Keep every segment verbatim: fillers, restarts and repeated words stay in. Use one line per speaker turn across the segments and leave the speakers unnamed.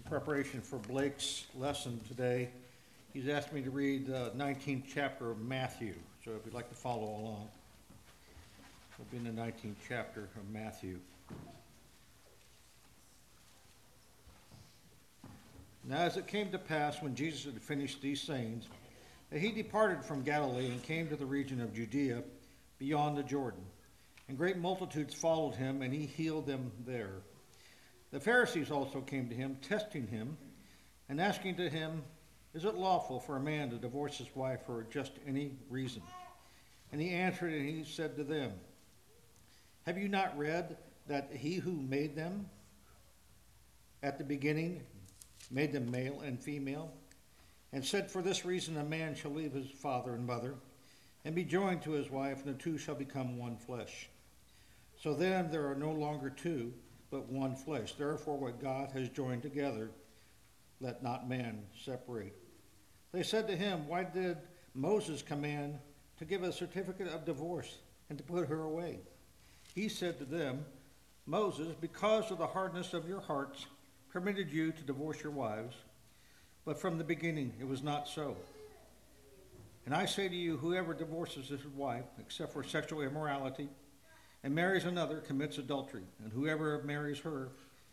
preparation for Blake's lesson today, he's asked me to read the nineteenth chapter of Matthew. So if you'd like to follow along, we'll be in the nineteenth chapter of Matthew. Now as it came to pass, when Jesus had finished these sayings, that he departed from Galilee and came to the region of Judea beyond the Jordan. And great multitudes followed him, and he healed them there. The Pharisees also came to him, testing him, and asking to him, "Is it lawful for a man to divorce his wife for just any reason?" And he answered, and he said to them, "Have you not read that he who made them at the beginning made them male and female, and said, for this reason a man shall leave his father and mother, and be joined to his wife, and the two shall become one flesh. So then there are no longer two, but one flesh. Therefore what God has joined together, let not man separate." They said to him, "Why did Moses command to give a certificate of divorce and to put her away?" He said to them, "Moses, because of the hardness of your hearts, permitted you to divorce your wives, but from the beginning it was not so. And I say to you, whoever divorces his wife, except for sexual immorality, and marries another, commits adultery, and whoever marries her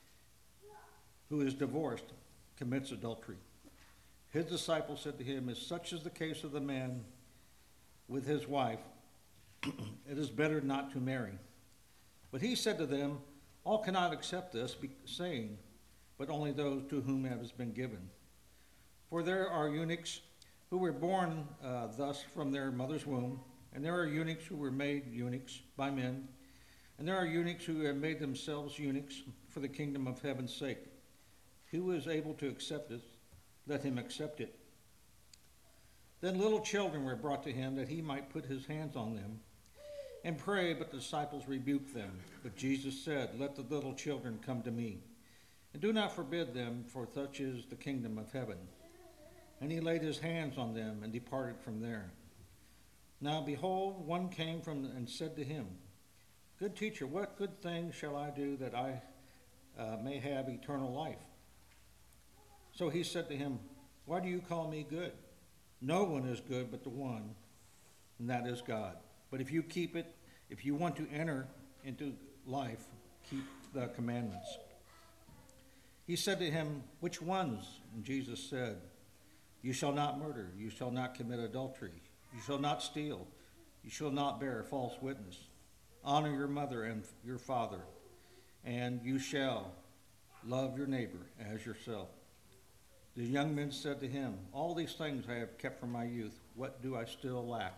who is divorced commits adultery." His disciples said to him, "If such is the case of the man with his wife, it is better not to marry." But he said to them, "All cannot accept this saying, but only those to whom it has been given. For there are eunuchs who were born uh, thus from their mother's womb, and there are eunuchs who were made eunuchs by men, and there are eunuchs who have made themselves eunuchs for the kingdom of heaven's sake. Who is able to accept it, let him accept it." Then little children were brought to him, that he might put his hands on them and pray, but the disciples rebuked them. But Jesus said, "Let the little children come to me, and do not forbid them, for such is the kingdom of heaven." And he laid his hands on them and departed from there. Now behold, one came from and said to him, "Good teacher, what good thing shall I do that I uh, may have eternal life?" So he said to him, "Why do you call me good? No one is good but the one, and that is God. But if you keep it, if you want to enter into life, keep the commandments." He said to him, "Which ones?" And Jesus said, "You shall not murder, you shall not commit adultery, you shall not steal, you shall not bear false witness, honor your mother and your father, and you shall love your neighbor as yourself." The young men said to him, "All these things I have kept from my youth. What do I still lack?"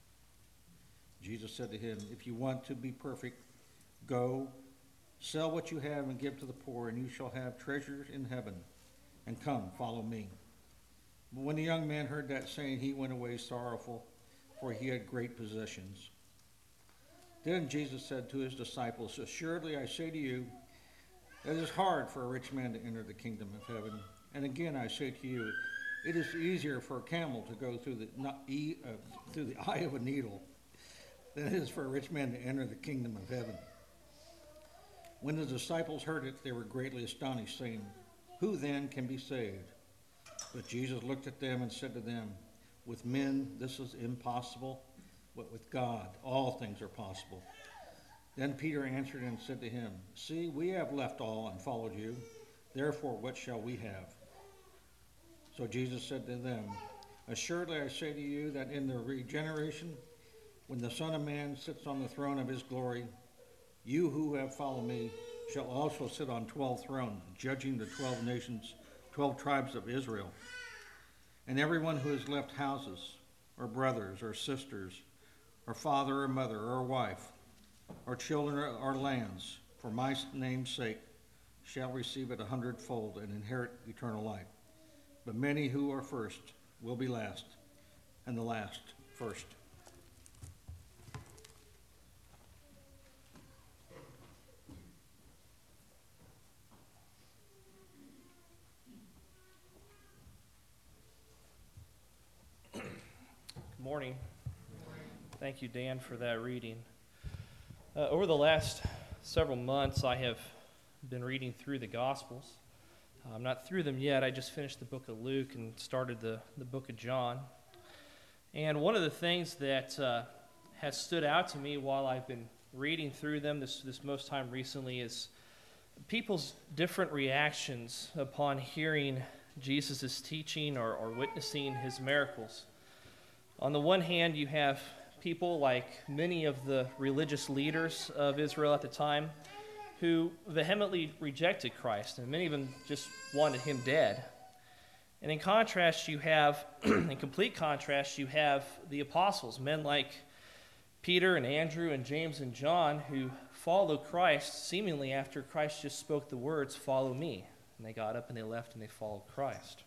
Jesus said to him, "If you want to be perfect, go, sell what you have and give to the poor, and you shall have treasures in heaven. And come, follow me." But when the young man heard that saying, he went away sorrowful, for he had great possessions. Then Jesus said to his disciples, "Assuredly I say to you, it is hard for a rich man to enter the kingdom of heaven. And again I say to you, it is easier for a camel to go through the, not, uh, through the eye of a needle than it is for a rich man to enter the kingdom of heaven." When the disciples heard it, they were greatly astonished, saying, "Who then can be saved?" But Jesus looked at them and said to them, "With men this is impossible, but with God all things are possible." Then Peter answered and said to him, "See, we have left all and followed you. Therefore what shall we have?" So Jesus said to them, "Assuredly I say to you that in the regeneration, when the Son of Man sits on the throne of his glory, you who have followed me shall also sit on twelve thrones, judging the twelve nations, twelve tribes of Israel. And everyone who has left houses, or brothers, or sisters, or father, or mother, or wife, or children, or lands, for my name's sake, shall receive it a hundredfold and inherit eternal life. But many who are first will be last, and the last first."
Good morning. Thank you, Dan, for that reading. Uh, over the last several months, I have been reading through the Gospels. Uh, I'm not through them yet. I just finished the book of Luke and started the, the book of John. And one of the things that uh, has stood out to me while I've been reading through them this, this most time recently is people's different reactions upon hearing Jesus' teaching or, or witnessing his miracles. On the one hand, you have people like many of the religious leaders of Israel at the time who vehemently rejected Christ, and many of them just wanted him dead. And in contrast, you have, in complete contrast, you have the apostles, men like Peter and Andrew and James and John, who followed Christ seemingly after Christ just spoke the words, "Follow me." And they got up and they left and they followed Christ.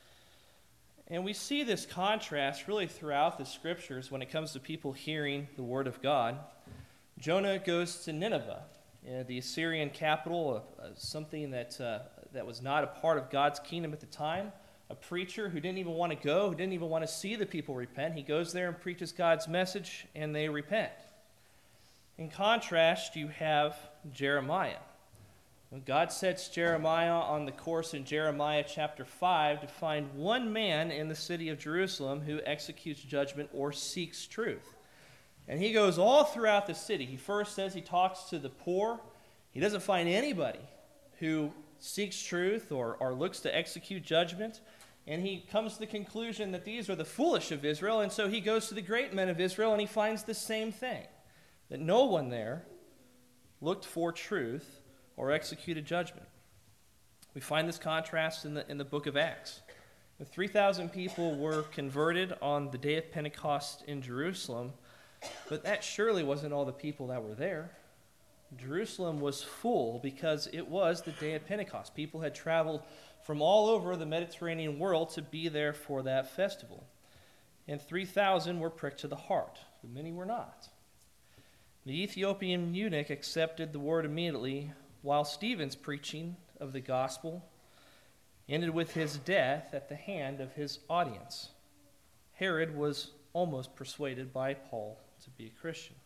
And we see this contrast really throughout the scriptures when it comes to people hearing the word of God. Jonah goes to Nineveh, uh, the Assyrian capital, uh, uh, something that, uh, that was not a part of God's kingdom at the time. A preacher who didn't even want to go, who didn't even want to see the people repent. He goes there and preaches God's message, and they repent. In contrast, you have Jeremiah. When God sets Jeremiah on the course in Jeremiah chapter five to find one man in the city of Jerusalem who executes judgment or seeks truth. And he goes all throughout the city. He first says he talks to the poor. He doesn't find anybody who seeks truth or, or looks to execute judgment. And he comes to the conclusion that these are the foolish of Israel, and so he goes to the great men of Israel and he finds the same thing, that no one there looked for truth or executed judgment. We find this contrast in the, in the book of Acts. The three thousand people were converted on the day of Pentecost in Jerusalem, but that surely wasn't all the people that were there. Jerusalem was full because it was the day of Pentecost. People had traveled from all over the Mediterranean world to be there for that festival. And three thousand were pricked to the heart, but many were not. The Ethiopian eunuch accepted the word immediately, while Stephen's preaching of the gospel ended with his death at the hand of his audience. Herod was almost persuaded by Paul to be a Christian.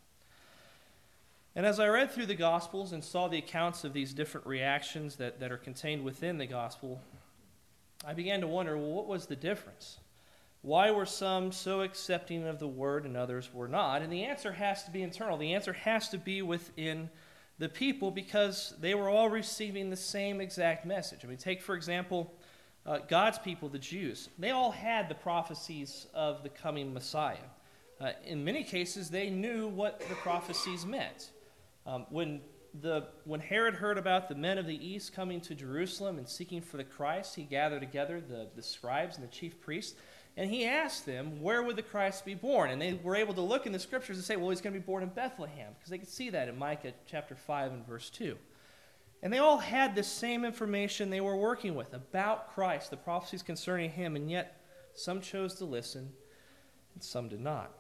And as I read through the Gospels and saw the accounts of these different reactions that, that are contained within the Gospel, I began to wonder, well, what was the difference? Why were some so accepting of the Word and others were not? And the answer has to be internal. The answer has to be within the people because they were all receiving the same exact message. I mean, take, for example, uh, God's people, the Jews. They all had the prophecies of the coming Messiah. Uh, in many cases, they knew what the prophecies meant. Um, when the when Herod heard about the men of the east coming to Jerusalem and seeking for the Christ, he gathered together the, the scribes and the chief priests, and he asked them, where would the Christ be born? And they were able to look in the scriptures and say, well, he's going to be born in Bethlehem, because they could see that in Micah chapter five and verse two. And they all had the same information they were working with about Christ, the prophecies concerning him, and yet some chose to listen and some did not.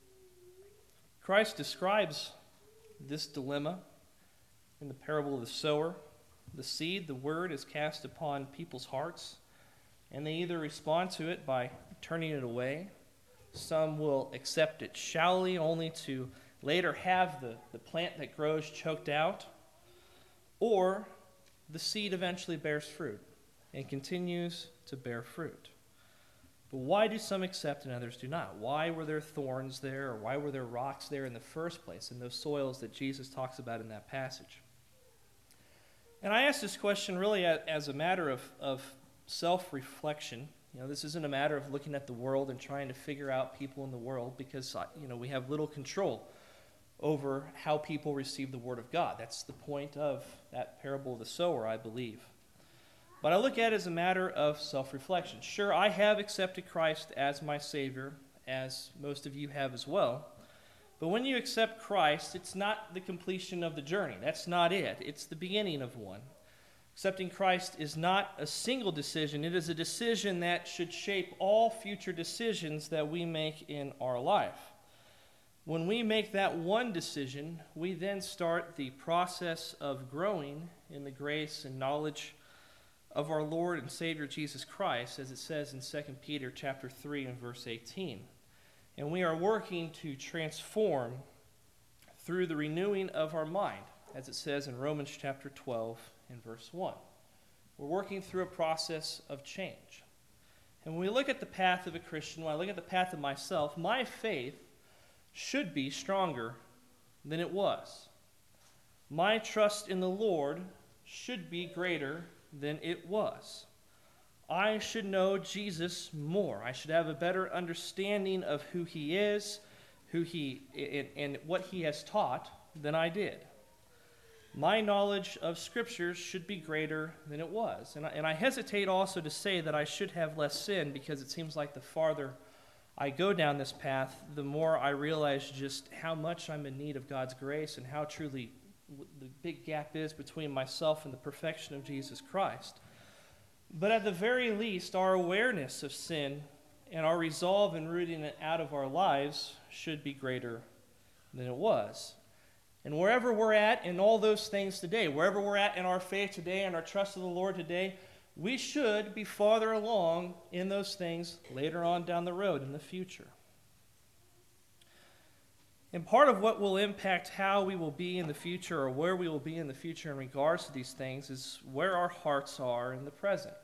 Christ describes this dilemma in the parable of the sower. The seed, the word, is cast upon people's hearts, and they either respond to it by turning it away. Some will accept it shallowly, only to later have the, the plant that grows choked out. Or the seed eventually bears fruit and continues to bear fruit. But why do some accept and others do not? Why were there thorns there, or why were there rocks there in the first place, in those soils that Jesus talks about in that passage? And I ask this question really as a matter of, of self-reflection. You know, this isn't a matter of looking at the world and trying to figure out people in the world, because, you know, we have little control over how people receive the Word of God. That's the point of that parable of the sower, I believe. But I look at it as a matter of self-reflection. Sure, I have accepted Christ as my Savior, as most of you have as well. But when you accept Christ, it's not the completion of the journey. That's not it. It's the beginning of one. Accepting Christ is not a single decision. It is a decision that should shape all future decisions that we make in our life. When we make that one decision, we then start the process of growing in the grace and knowledge of our Lord and Savior Jesus Christ, as it says in Second Peter chapter three and verse eighteen. And we are working to transform through the renewing of our mind, as it says in Romans chapter twelve and verse one. We're working through a process of change. And when we look at the path of a Christian, when I look at the path of myself, my faith should be stronger than it was. My trust in the Lord should be greater than it was. I should know Jesus more. I should have a better understanding of who he is, who he and, and what he has taught than I did. My knowledge of Scriptures should be greater than it was. And I, and I hesitate also to say that I should have less sin, because it seems like the farther I go down this path, the more I realize just how much I'm in need of God's grace and how truly the big gap is between myself and the perfection of Jesus Christ. But at the very least, our awareness of sin and our resolve in rooting it out of our lives should be greater than it was. And wherever we're at in all those things today, wherever we're at in our faith today and our trust in the Lord today, we should be farther along in those things later on down the road in the future. And part of what will impact how we will be in the future, or where we will be in the future in regards to these things, is where our hearts are in the present.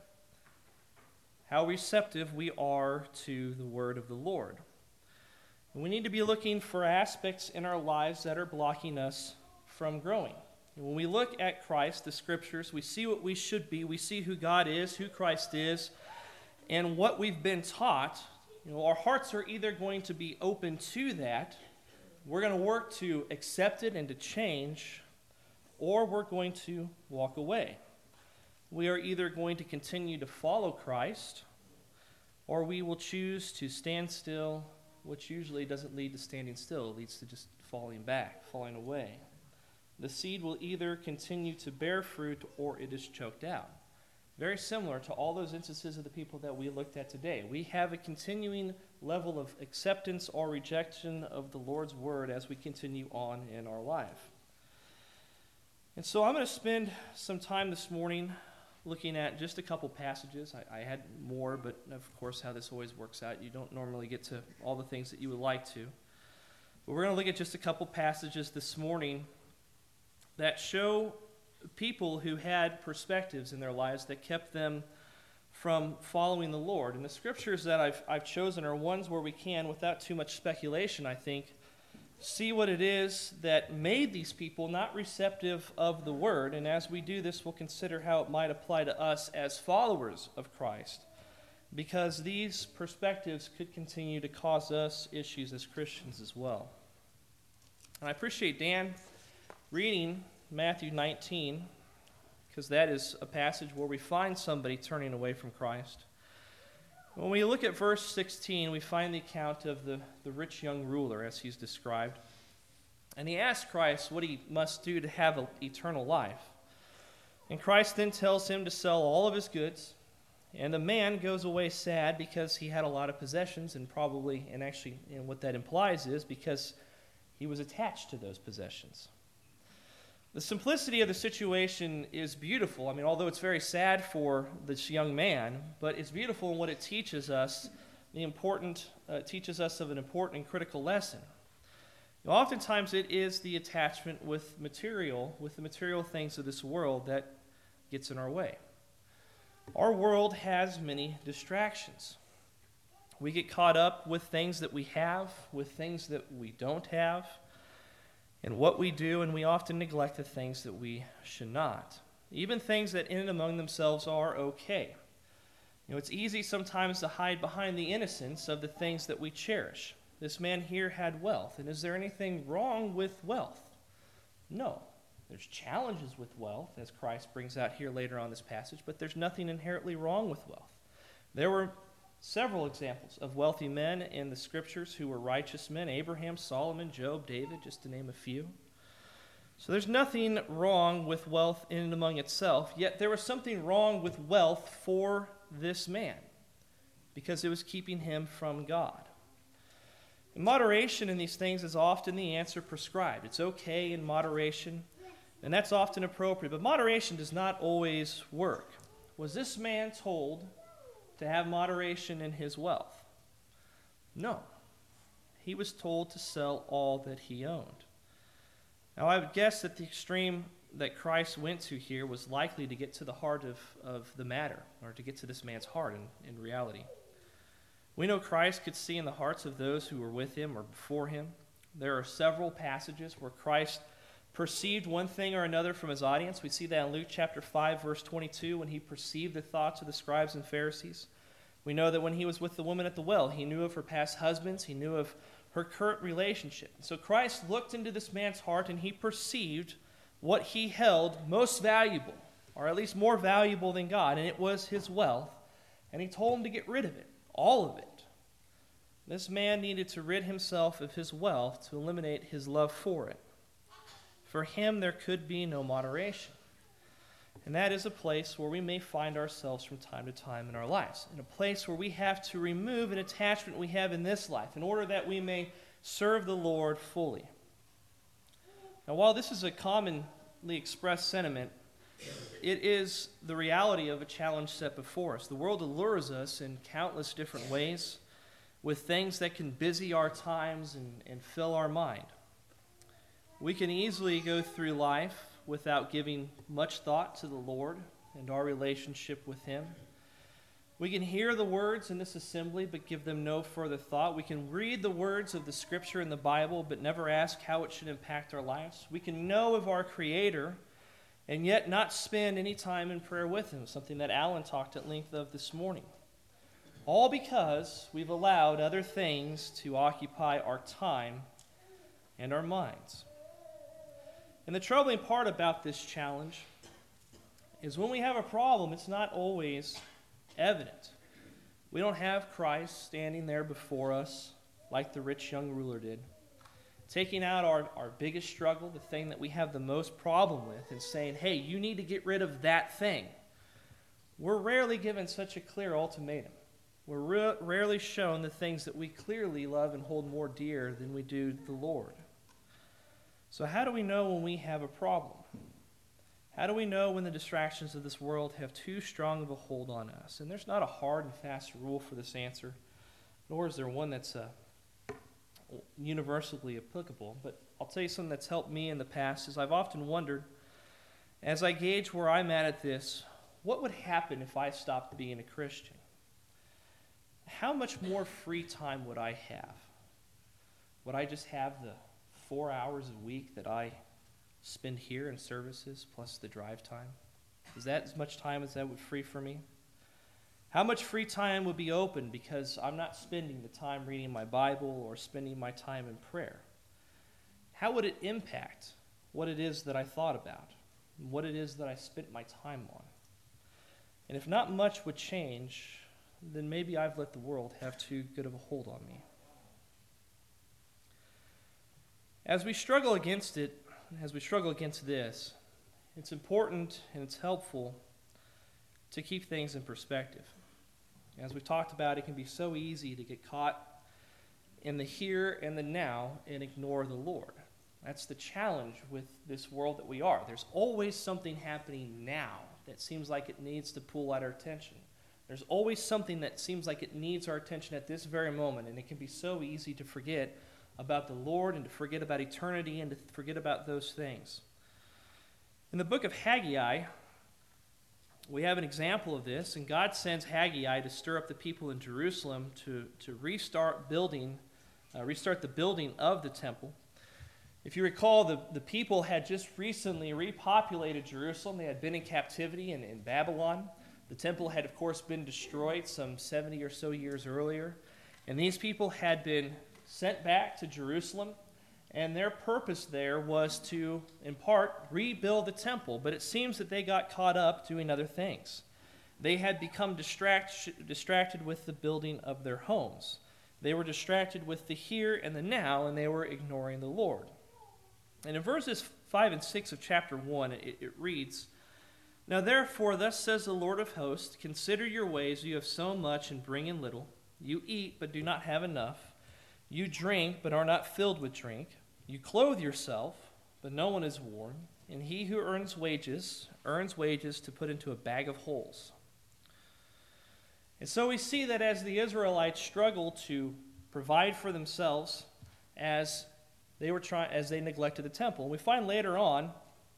How receptive we are to the word of the Lord. And we need to be looking for aspects in our lives that are blocking us from growing. And when we look at Christ, the Scriptures, we see what we should be. We see who God is, who Christ is, and what we've been taught. You know, our hearts are either going to be open to that, we're going to work to accept it and to change, or we're going to walk away. We are either going to continue to follow Christ, or we will choose to stand still, which usually doesn't lead to standing still. It leads to just falling back, falling away. The seed will either continue to bear fruit, or it is choked out. Very similar to all those instances of the people that we looked at today. We have a continuing level of acceptance or rejection of the Lord's word as we continue on in our life. And so I'm going to spend some time this morning looking at just a couple passages. I, I had more, but of course how this always works out, you don't normally get to all the things that you would like to. But we're going to look at just a couple passages this morning that show people who had perspectives in their lives that kept them from following the Lord. And the scriptures that I've, I've chosen are ones where we can, without too much speculation, I think, see what it is that made these people not receptive of the word. And as we do this, we'll consider how it might apply to us as followers of Christ, because these perspectives could continue to cause us issues as Christians as well. And I appreciate Dan reading Matthew nineteen, because that is a passage where we find somebody turning away from Christ. When we look at verse sixteen, we find the account of the, the rich young ruler as he's described. And he asks Christ what he must do to have a, eternal life. And Christ then tells him to sell all of his goods. And the man goes away sad because he had a lot of possessions, and probably, and actually, you know, what that implies is because he was attached to those possessions. The simplicity of the situation is beautiful. I mean, although it's very sad for this young man, but it's beautiful in what it teaches us. The important uh, teaches us of an important and critical lesson. You know, oftentimes, it is the attachment with material, with the material things of this world, that gets in our way. Our world has many distractions. We get caught up with things that we have, with things that we don't have, and what we do, and we often neglect the things that we should not. Even things that in and among themselves are okay. You know, it's easy sometimes to hide behind the innocence of the things that we cherish. This man here had wealth, and is there anything wrong with wealth? No. There's challenges with wealth, as Christ brings out here later on in this passage, but there's nothing inherently wrong with wealth. There were several examples of wealthy men in the scriptures who were righteous men: Abraham, Solomon, Job, David, just to name a few. So there's nothing wrong with wealth in and among itself, yet there was something wrong with wealth for this man, because it was keeping him from God. And moderation in these things is often the answer prescribed. It's okay in moderation, and that's often appropriate, but moderation does not always work. Was this man told to have moderation in his wealth? No. He was told to sell all that he owned. Now, I would guess that the extreme that Christ went to here was likely to get to the heart of, of the matter, or to get to this man's heart in, in reality. We know Christ could see in the hearts of those who were with him or before him. There are several passages where Christ perceived one thing or another from his audience. We see that in Luke chapter five, verse twenty-two, when he perceived the thoughts of the scribes and Pharisees. We know that when he was with the woman at the well, he knew of her past husbands, he knew of her current relationship. So Christ looked into this man's heart and he perceived what he held most valuable, or at least more valuable than God, and it was his wealth. And he told him to get rid of it, all of it. This man needed to rid himself of his wealth to eliminate his love for it. For him, there could be no moderation. And that is a place where we may find ourselves from time to time in our lives, in a place where we have to remove an attachment we have in this life in order that we may serve the Lord fully. Now, while this is a commonly expressed sentiment, it is the reality of a challenge set before us. The world allures us in countless different ways with things that can busy our times and, and fill our mind. We can easily go through life without giving much thought to the Lord and our relationship with him. We can hear the words in this assembly but give them no further thought. We can read the words of the Scripture in the Bible but never ask how it should impact our lives. We can know of our Creator and yet not spend any time in prayer with him, something that Alan talked at length of this morning. All because we've allowed other things to occupy our time and our minds. And the troubling part about this challenge is when we have a problem, it's not always evident. We don't have Christ standing there before us like the rich young ruler did, taking out our, our biggest struggle, the thing that we have the most problem with, and saying, hey, you need to get rid of that thing. We're rarely given such a clear ultimatum. We're re- rarely shown the things that we clearly love and hold more dear than we do the Lord. So how do we know when we have a problem? How do we know when the distractions of this world have too strong of a hold on us? And there's not a hard and fast rule for this answer, nor is there one that's uh, universally applicable. But I'll tell you something that's helped me in the past is I've often wondered, as I gauge where I'm at at this, what would happen if I stopped being a Christian? How much more free time would I have? Would I just have the four hours a week that I spend here in services plus the drive time? Is that as much time as that would free for me? How much free time would be open because I'm not spending the time reading my Bible or spending my time in prayer? How would it impact what it is that I thought about, and what it is that I spent my time on? And if not much would change, then maybe I've let the world have too good of a hold on me. As we struggle against it, as we struggle against this, it's important and it's helpful to keep things in perspective. As we've talked about, it can be so easy to get caught in the here and the now and ignore the Lord. That's the challenge with this world that we are. There's always something happening now that seems like it needs to pull at our attention. There's always something that seems like it needs our attention at this very moment, and it can be so easy to forget about the Lord and to forget about eternity and to forget about those things. In the book of Haggai, we have an example of this, and God sends Haggai to stir up the people in Jerusalem to, to restart building, uh, restart the building of the temple. If you recall, the, the people had just recently repopulated Jerusalem. They had been in captivity in, in Babylon. The temple had, of course, been destroyed some seventy or so years earlier. And these people had been sent back to Jerusalem, and their purpose there was to, in part, rebuild the temple. But it seems that they got caught up doing other things. They had become distract, distracted with the building of their homes. They were distracted with the here and the now, and they were ignoring the Lord. And in verses five and six of chapter one, it, it reads, "Now therefore, thus says the Lord of hosts, consider your ways, you have sown much and bring in little. You eat, but do not have enough. You drink, but are not filled with drink. You clothe yourself, but no one is warm. And he who earns wages, earns wages to put into a bag of holes." And so we see that as the Israelites struggled to provide for themselves, as they were trying, as they neglected the temple, we find later on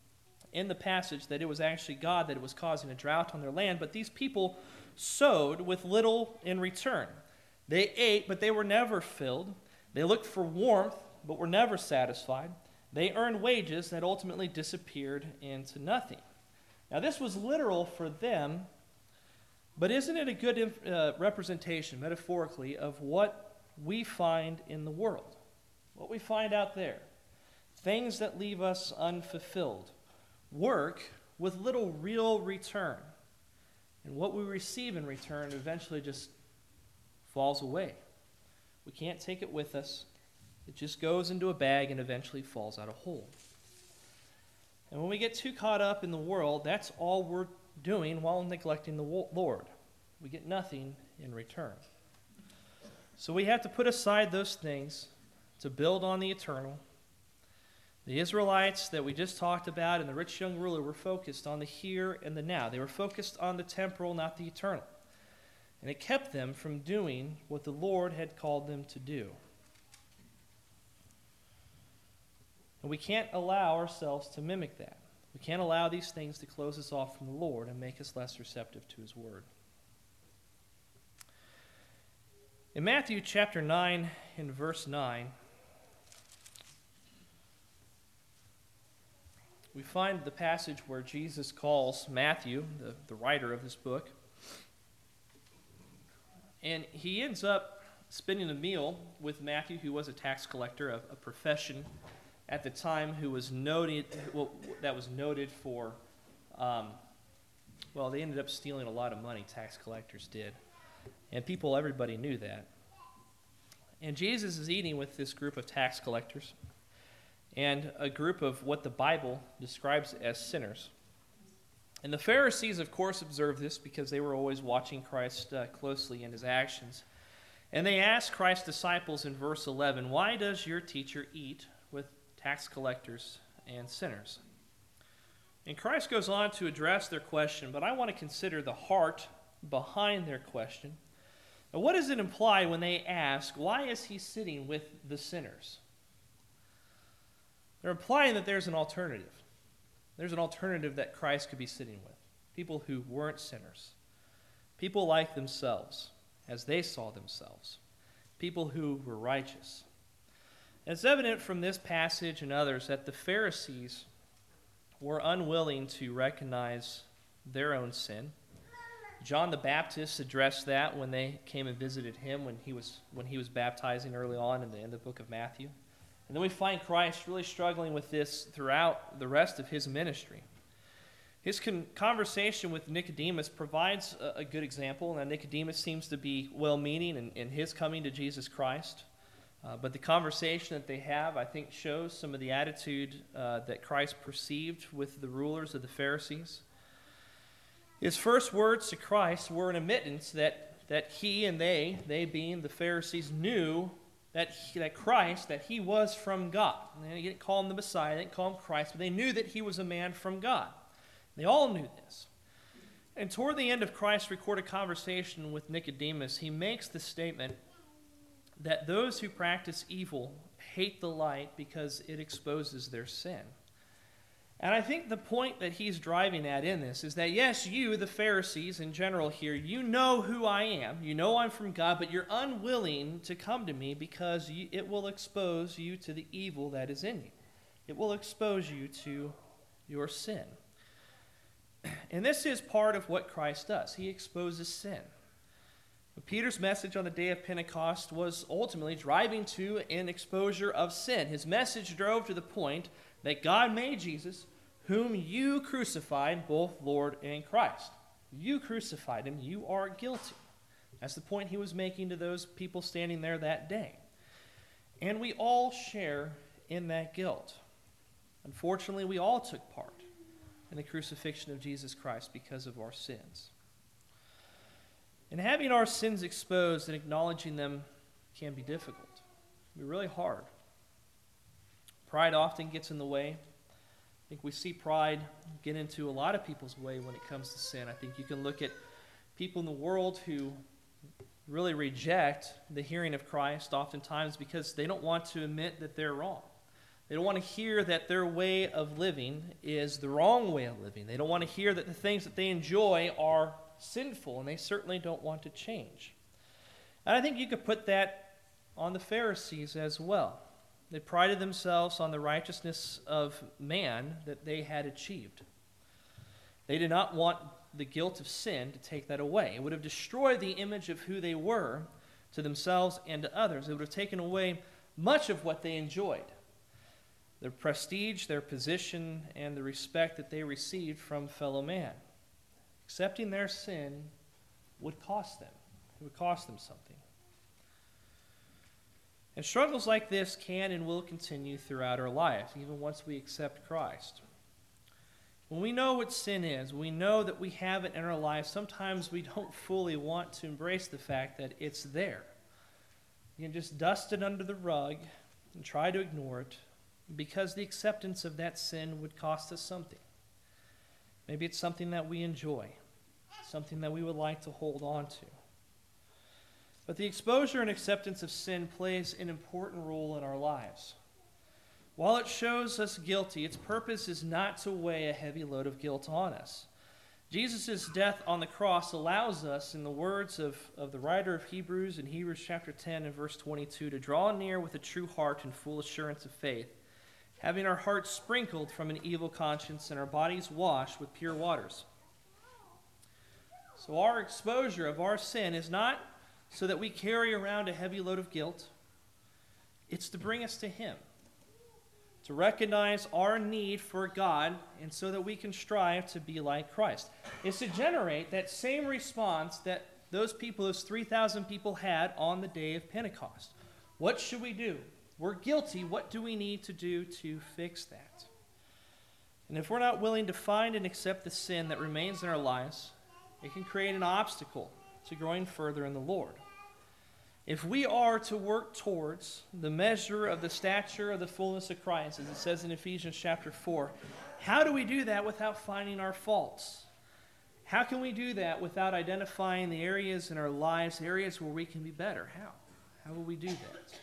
in the passage that it was actually God that was causing a drought on their land, but these people sowed with little in return. They ate, but they were never filled. They looked for warmth, but were never satisfied. They earned wages that ultimately disappeared into nothing. Now, this was literal for them, but isn't it a good uh, representation, metaphorically, of what we find in the world? What we find out there. Things that leave us unfulfilled. Work with little real return. And what we receive in return eventually just falls away. We can't take it with us. It just goes into a bag and eventually falls out a hole. And when we get too caught up in the world, that's all we're doing while neglecting the Lord. We get nothing in return. So we have to put aside those things to build on the eternal. The Israelites that we just talked about and the rich young ruler were focused on the here and the now. They were focused on the temporal, not the eternal. And it kept them from doing what the Lord had called them to do. And we can't allow ourselves to mimic that. We can't allow these things to close us off from the Lord and make us less receptive to His Word. In Matthew chapter nine, in verse nine, we find the passage where Jesus calls Matthew, the, the writer of this book, and he ends up spending a meal with Matthew, who was a tax collector, a, a profession at the time who was noted, well, that was noted for, um, well, they ended up stealing a lot of money, tax collectors did. And people, everybody knew that. And Jesus is eating with this group of tax collectors and a group of what the Bible describes as sinners. And the Pharisees, of course, observed this because they were always watching Christ uh, closely in his actions. And they asked Christ's disciples in verse eleven, "Why does your teacher eat with tax collectors and sinners?" And Christ goes on to address their question, but I want to consider the heart behind their question. Now, what does it imply when they ask, why is he sitting with the sinners? They're implying that there's an alternative. There's an alternative that Christ could be sitting with. People who weren't sinners. People like themselves, as they saw themselves. People who were righteous. And it's evident from this passage and others that the Pharisees were unwilling to recognize their own sin. John the Baptist addressed that when they came and visited him when he was when he was baptizing early on in the, in the book of Matthew. And then we find Christ really struggling with this throughout the rest of his ministry. His con- conversation with Nicodemus provides a, a good example. Now, Nicodemus seems to be well-meaning in, in his coming to Jesus Christ. Uh, but the conversation that they have, I think, shows some of the attitude uh, that Christ perceived with the rulers of the Pharisees. His first words to Christ were an admittance that, that he and they, they being the Pharisees, knew that, he, that Christ, that he was from God. And they didn't call him the Messiah, they didn't call him Christ, but they knew that he was a man from God. They all knew this. And toward the end of Christ's recorded conversation with Nicodemus, he makes the statement that those who practice evil hate the light because it exposes their sin. And I think the point that he's driving at in this is that, yes, you, the Pharisees in general here, you know who I am. You know I'm from God, but you're unwilling to come to me because you, it will expose you to the evil that is in you. It will expose you to your sin. And this is part of what Christ does. He exposes sin. Peter's message on the day of Pentecost was ultimately driving to an exposure of sin. His message drove to the point that God made Jesus, whom you crucified, both Lord and Christ. You crucified him. You are guilty. That's the point he was making to those people standing there that day. And we all share in that guilt. Unfortunately, we all took part in the crucifixion of Jesus Christ because of our sins. And having our sins exposed and acknowledging them can be difficult. It can be really hard. Pride often gets in the way. I think we see pride get into a lot of people's way when it comes to sin. I think you can look at people in the world who really reject the hearing of Christ oftentimes because they don't want to admit that they're wrong. They don't want to hear that their way of living is the wrong way of living. They don't want to hear that the things that they enjoy are sinful, and they certainly don't want to change. And I think you could put that on the Pharisees as well. They prided themselves on the righteousness of man that they had achieved. They did not want the guilt of sin to take that away. It would have destroyed the image of who they were to themselves and to others. It would have taken away much of what they enjoyed. Their prestige, their position, and the respect that they received from fellow man. Accepting their sin would cost them. It would cost them something. And struggles like this can and will continue throughout our lives, even once we accept Christ. When we know what sin is, we know that we have it in our lives, sometimes we don't fully want to embrace the fact that it's there. You can just dust it under the rug and try to ignore it, because the acceptance of that sin would cost us something. Maybe it's something that we enjoy, something that we would like to hold on to. But the exposure and acceptance of sin plays an important role in our lives. While it shows us guilty, its purpose is not to weigh a heavy load of guilt on us. Jesus' death on the cross allows us, in the words of, of the writer of Hebrews in Hebrews chapter ten and verse twenty-two, to draw near with a true heart and full assurance of faith, having our hearts sprinkled from an evil conscience and our bodies washed with pure waters. So our exposure of our sin is not so that we carry around a heavy load of guilt. It's to bring us to Him, to recognize our need for God, and so that we can strive to be like Christ. It's to generate that same response that those people, those three thousand people had on the day of Pentecost. What should we do? We're guilty. What do we need to do to fix that? And if we're not willing to find and accept the sin that remains in our lives, it can create an obstacle to growing further in the Lord. If we are to work towards the measure of the stature of the fullness of Christ, as it says in Ephesians chapter four, how do we do that without finding our faults? How can we do that without identifying the areas in our lives, areas where we can be better? How? How will we do that?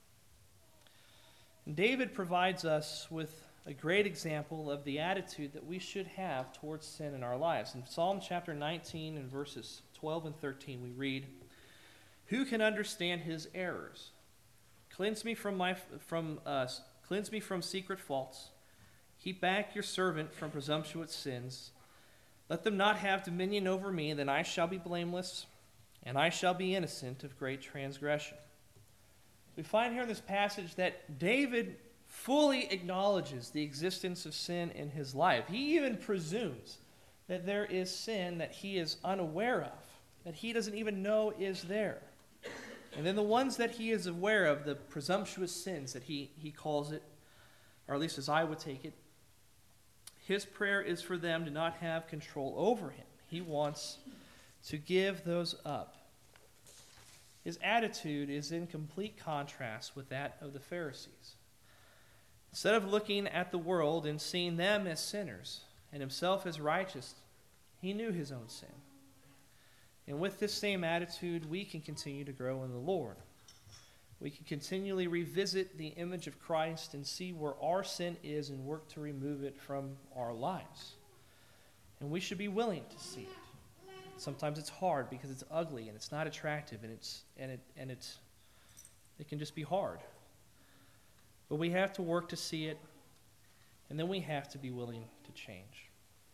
And David provides us with a great example of the attitude that we should have towards sin in our lives. In Psalm chapter nineteen and verses twelve and thirteen, we read, "Who can understand his errors? Cleanse me from my from uh, cleanse me from secret faults. Keep back your servant from presumptuous sins. Let them not have dominion over me, then I shall be blameless, and I shall be innocent of great transgression." We find here in this passage that David fully acknowledges the existence of sin in his life. He even presumes that there is sin that he is unaware of, that he doesn't even know is there. And then the ones that he is aware of, the presumptuous sins that he, he calls it, or at least as I would take it, his prayer is for them to not have control over him. He wants to give those up. His attitude is in complete contrast with that of the Pharisees. Instead of looking at the world and seeing them as sinners and himself as righteous, he knew his own sin. And with this same attitude, we can continue to grow in the Lord. We can continually revisit the image of Christ and see where our sin is and work to remove it from our lives. And we should be willing to see it. Sometimes it's hard because it's ugly and it's not attractive, and it's and it and it's it can just be hard. But we have to work to see it, and then we have to be willing to change.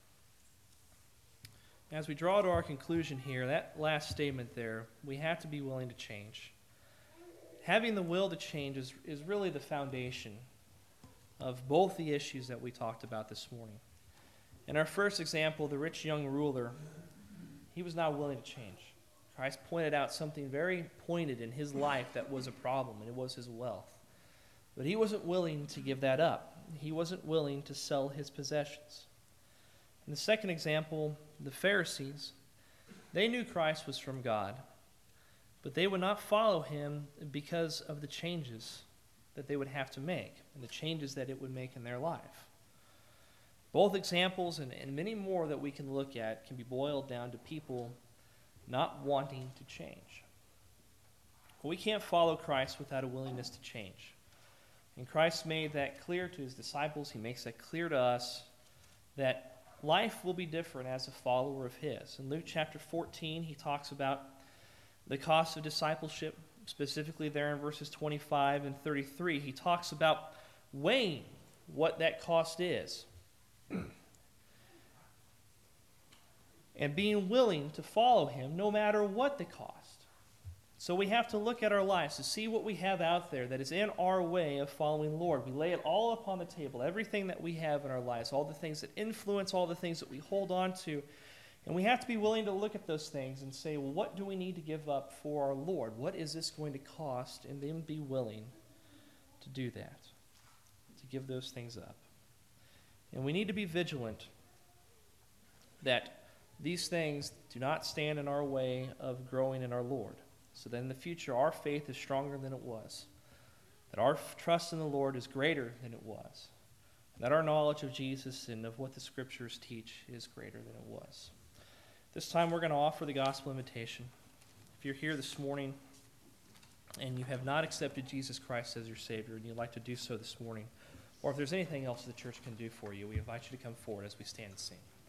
As we draw to our conclusion here, that last statement there, we have to be willing to change. Having the will to change is, is really the foundation of both the issues that we talked about this morning. In our first example, the rich young ruler, he was not willing to change. Christ pointed out something very pointed in his life that was a problem, and it was his wealth. But he wasn't willing to give that up. He wasn't willing to sell his possessions. In the second example, the Pharisees, they knew Christ was from God, but they would not follow him because of the changes that they would have to make and the changes that it would make in their life. Both examples and, and many more that we can look at can be boiled down to people not wanting to change. We can't follow Christ without a willingness to change. And Christ made that clear to his disciples. He makes that clear to us that life will be different as a follower of his. In Luke chapter fourteen, he talks about the cost of discipleship, specifically there in verses twenty-five and thirty-three. He talks about weighing what that cost is and being willing to follow him no matter what the cost. So we have to look at our lives to see what we have out there that is in our way of following Lord. We lay it all upon the table, everything that we have in our lives, all the things that influence, all the things that we hold on to. And we have to be willing to look at those things and say, well, what do we need to give up for our Lord? What is this going to cost? And then be willing to do that, to give those things up. And we need to be vigilant that these things do not stand in our way of growing in our Lord, so that in the future our faith is stronger than it was, that our trust in the Lord is greater than it was, that our knowledge of Jesus and of what the Scriptures teach is greater than it was. This time we're going to offer the gospel invitation. If you're here this morning and you have not accepted Jesus Christ as your Savior and you'd like to do so this morning, or if there's anything else the church can do for you, we invite you to come forward as we stand and sing.